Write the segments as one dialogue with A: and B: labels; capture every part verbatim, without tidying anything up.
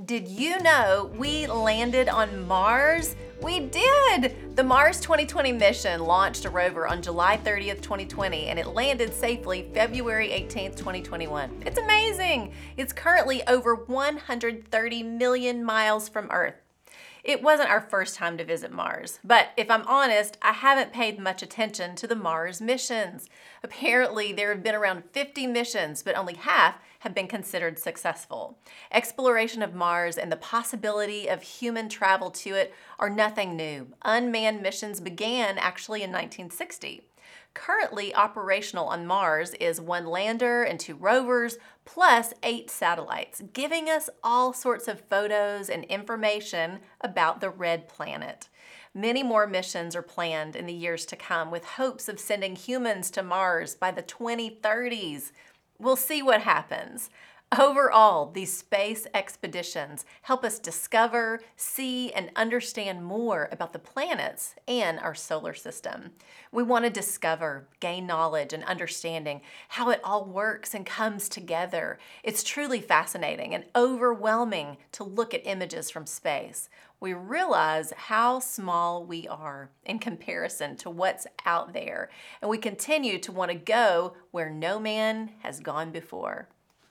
A: Did you know we landed on Mars? We did! The Mars twenty twenty mission launched a rover on July thirtieth, twenty twenty, and it landed safely February eighteenth, twenty twenty-one. It's amazing! It's currently over one hundred thirty million miles from Earth. It wasn't our first time to visit Mars, but if I'm honest, I haven't paid much attention to the Mars missions. Apparently, there have been around fifty missions, but only half have been considered successful. Exploration of Mars and the possibility of human travel to it are nothing new. Unmanned missions began actually in nineteen sixty. Currently operational on Mars is one lander and two rovers, plus eight satellites, giving us all sorts of photos and information about the red planet. Many more missions are planned in the years to come, with hopes of sending humans to Mars by the twenty thirties. We'll see what happens. Overall, these space expeditions help us discover, see, and understand more about the planets and our solar system. We want to discover, gain knowledge, and understanding how it all works and comes together. It's truly fascinating and overwhelming to look at images from space. We realize how small we are in comparison to what's out there, and we continue to want to go where no man has gone before.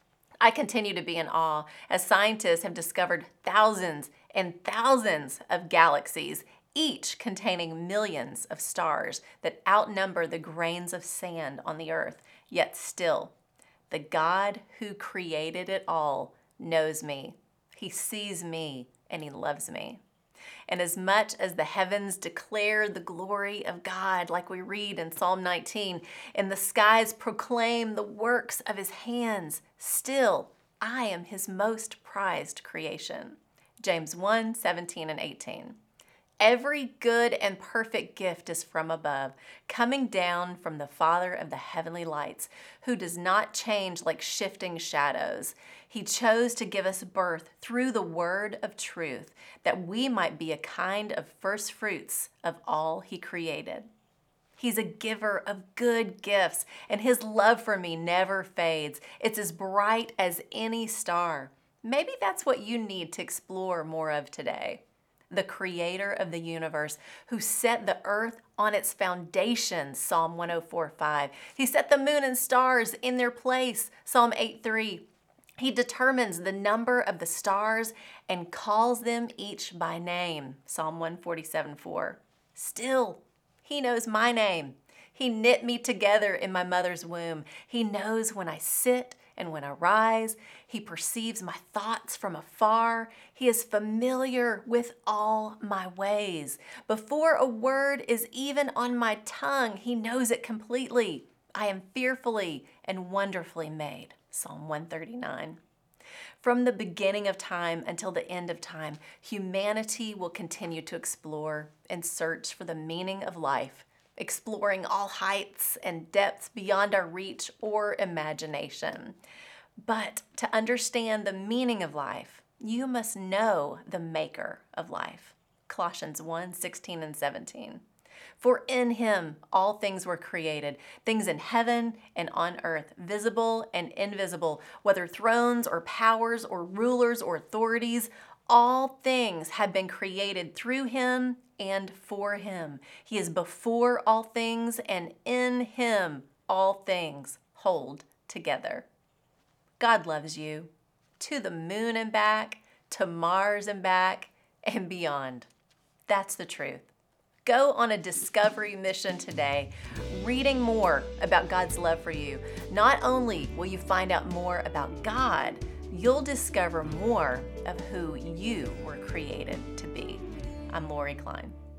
A: I continue to be in awe as scientists have discovered thousands and thousands of galaxies, each containing millions of stars that outnumber the grains of sand on the earth. Yet still, the God who created it all knows me. He sees me and he loves me. And as much as the heavens declare the glory of God, like we read in Psalm nineteen, and the skies proclaim the works of his hands, still I am his most prized creation. James one, seventeen and eighteen. Every good and perfect gift is from above, coming down from the Father of the heavenly lights, who does not change like shifting shadows. He chose to give us birth through the word of truth, that we might be a kind of first fruits of all he created. He's a giver of good gifts, and his love for me never fades. It's as bright as any star. Maybe that's what you need to explore more of today. The creator of the universe, who set the earth on its foundation, Psalm one oh four, five. He set the moon and stars in their place, Psalm eight, three. He determines the number of the stars and calls them each by name, Psalm one forty-seven, four. Still, he knows my name. He knit me together in my mother's womb. He knows when I sit and when I rise. He perceives my thoughts from afar. He is familiar with all my ways. Before a word is even on my tongue, he knows it completely. I am fearfully and wonderfully made. Psalm one thirty-nine. From the beginning of time until the end of time, humanity will continue to explore and search for the meaning of life, exploring all heights and depths beyond our reach or imagination. But to understand the meaning of life, you must know the maker of life. Colossians one, sixteen and seventeen. For in him all things were created, things in heaven and on earth, visible and invisible, whether thrones or powers or rulers or authorities, all things have been created through him and for him. He is before all things, and in him all things hold together. God loves you. To the moon and back, to Mars and back, and beyond. That's the truth. Go on a discovery mission today, reading more about God's love for you. Not only will you find out more about God, you'll discover more of who you were created to be. I'm Lori Klein.